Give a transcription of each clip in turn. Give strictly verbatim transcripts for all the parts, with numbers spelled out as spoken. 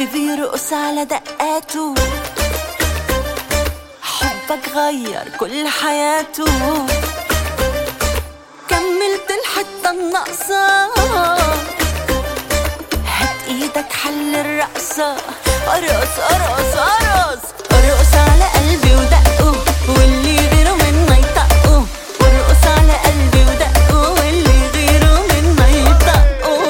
قلبي بيرقص على دقاته، حبك غير كل حياته. كملت الحتة الناقصة، هات ايدك حل الرقصة. ارقص ارقص ارقص ارقص على قلبي ودقه، واللي غيره منا يطقه. وارقص على قلبي ودقه، واللي غيره منا يطقه.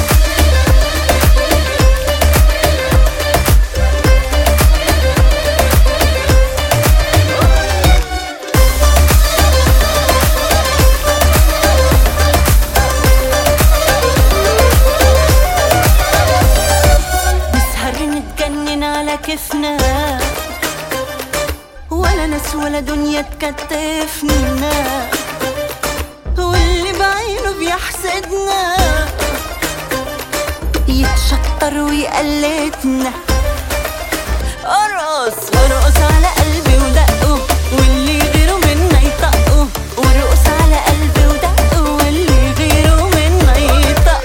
نتجنن على كيفنا، ولا ناس ولا دنيا تكتفنا، واللي بعينه بيحسدنا يتشطر ويقلدنا. ارقص ارقص على قلبي ودقه، واللي غيره منا يطقه. وارقص على قلبي ودقه، واللي غيره منا يطقه.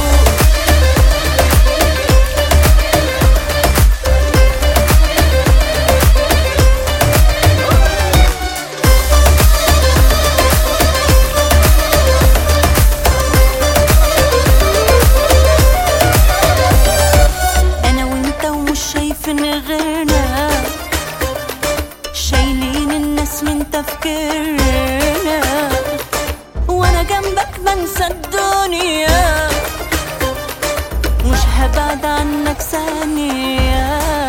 غيرنا شايلين الناس من تفكيرنا، وانا جنبك بنسى الدنيا، مش هبعد عنك ثانية.